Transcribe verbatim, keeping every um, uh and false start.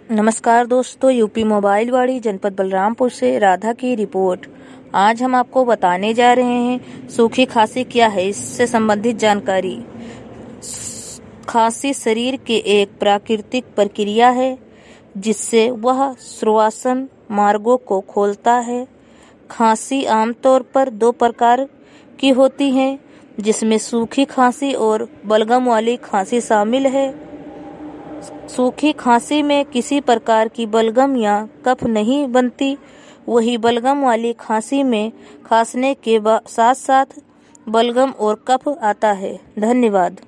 नमस्कार दोस्तों, UP mobile वाड़ी जनपद बलरामपुर से राधा की रिपोर्ट। आज हम आपको बताने जा रहे हैं सूखी खांसी क्या है, इससे संबंधित जानकारी। खांसी शरीर के एक प्राकृतिक प्रक्रिया है जिससे वह श्वसन मार्गों को खोलता है। खांसी आमतौर पर दो प्रकार की होती है, जिसमें सूखी खांसी और बलगम वाली खांसी शामिल है। सूखी खांसी में किसी प्रकार की बलगम या कफ नहीं बनती, वही बलगम वाली खांसी में खांसने के साथ साथ बलगम और कफ आता है। धन्यवाद।